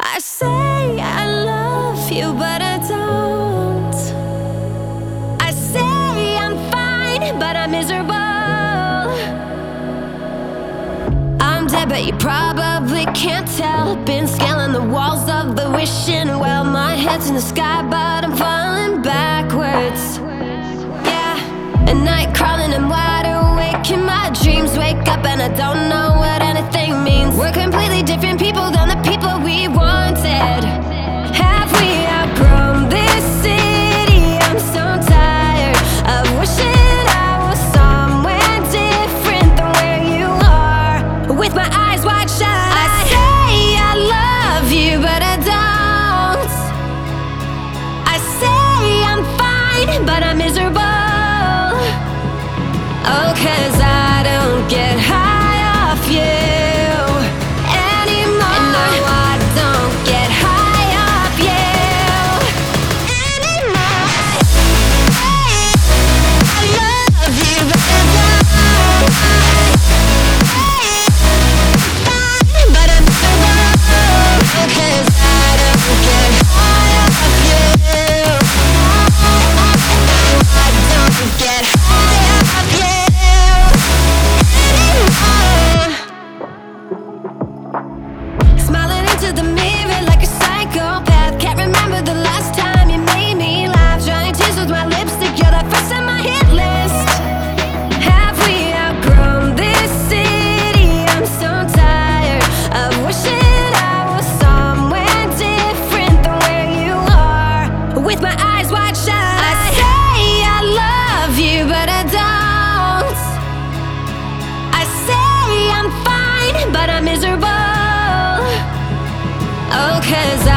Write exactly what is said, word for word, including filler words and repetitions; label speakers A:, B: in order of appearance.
A: I say I love you, but I don't. I say I'm fine, but I'm miserable. I'm dead, but you probably can't tell. Been scaling the walls of the wishing well. My head's in the sky, but I'm falling backwards. Yeah, at night crawling and wide awake in my dreams. Wake up and I don't know what anything means. We're completely different people than the people we wanted. Have we outgrown this city? I'm so tired of wishing I was somewhere different than where you are. With my eyes wide shut, I say I love you, but I don't. I say I'm fine, but I'm miserable. Oh, 'cause I don't get high off you. Smiling into the mirror like a psychopath. Can't remember the last time you made me laugh. Drying tears with my lipstick, you're the first on my hit list. Have we outgrown this city? I'm so tired of wishing I was somewhere different than where you are. With my eyes wide shut, I say I love you, but I don't. I say I'm fine, but I'm miserable. Oh, 'cause I